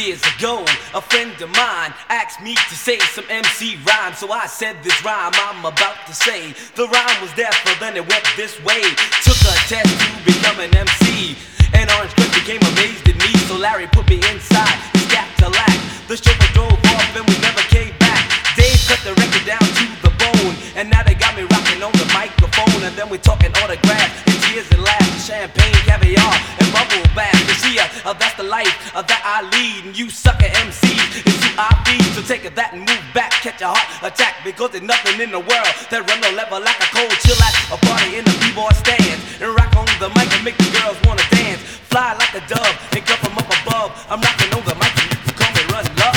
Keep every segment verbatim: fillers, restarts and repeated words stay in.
Years ago, a friend of mine asked me to say some M C rhyme, so I said this rhyme I'm about to say. The rhyme was there, but then it went this way. Took a test to become an M C, and Orange Cliff became amazed at me, so Larry put me inside his Cadillac. The chauffeur drove off and we never came back. Dave cut the record down to the bone, and now they got me rocking on the microphone. And then we're talking autographs and tears and laughs, champagne, caviar, and bubble bath. You see, uh, uh, that's the life uh, that I lead, and you sucker M Cs is who I feed. So take that and move back, catch a heart attack, because there's nothing in the world that run no level like a cold chill at a party in the b-boy stand, and rock on the mic and make the girls wanna dance. Fly like a dove and come from up above. I'm rocking on the mic and you can call me Run Love.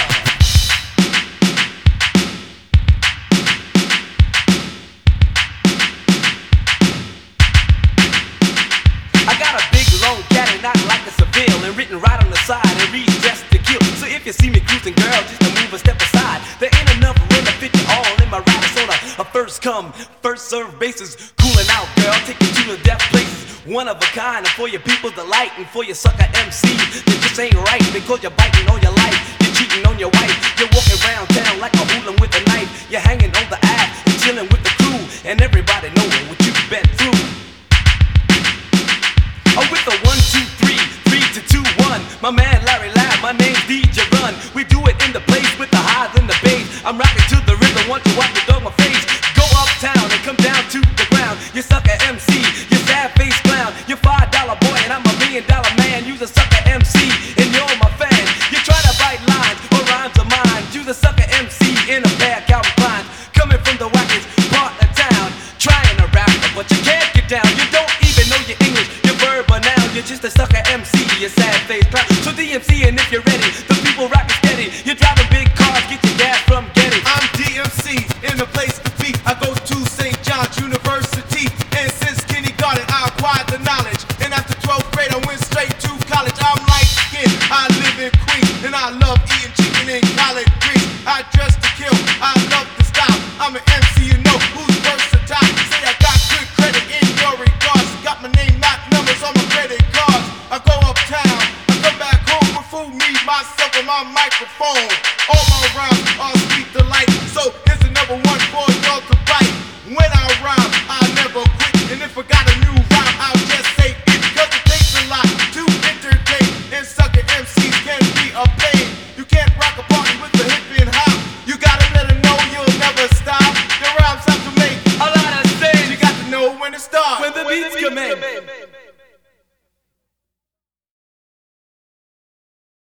I got a big long caddy, not like a Seville, and written right on the side and reads Dressed to Kill. So if you see me cruising, girl, just to move a step aside. There ain't enough room to fit you all in my ride. It's on a, a first come, first serve basis. Cooling out, girl, take you to the death places. One of a kind, and for your people's delight, and for your sucker M Cs that just ain't right, because you're biting on your life, you're cheating on your wife, you're walking around town like a hooligan with a knife, you're hanging on the app and chilling with the crew, and everybody knowing what you've been through. Oh, with the one, two, three, three to two, one. My man Larry Lab, my name's D J Run. We do it in the place with the highs and the bass. I'm rocking to the rhythm, want you watch me dog my face. Go uptown and come down to the ground. You sucker M C, you sad face clown. You're five dollar boy and I'm a million dollar man. You's a sucker M C and you're my fan. You try to write lines or rhymes of mine. You's a sucker M C in a pair of Calvin Kleins, coming from the wackest part of town, trying to rap, but you can't get down. You don't even know your English. You're just a sucker M C, you sad face clown. So D M C, and if you're ready, the people rockin' steady. You're driving big cars, get your gas from Getty. I'm D M C, in the place to be. I go to Saint John's University, and since kindergarten I acquired the knowledge. And after twelfth grade I went straight to college. I'm light skinned, I live in Queens, and I love eating chicken and collard greens. I dress to kill, I love the style. I'm an M C, you know who's versatile. Say I got good credit in your regards. Got my name, not numbers on my credit. I go uptown, I come back home with food, me, myself, and my microphone. All my rhymes are sweet delight, so here's another one for y'all to bite. When I rhyme, I never quit, and if I got a new rhyme, I'll just say it, cause it takes a lot to entertain, and sucker M Cs can be a pain. You can't rock a party with the hip and hop. You gotta let them know you'll never stop. The rhymes have to make a lot of sense. You got to know when to start, when the beats come in.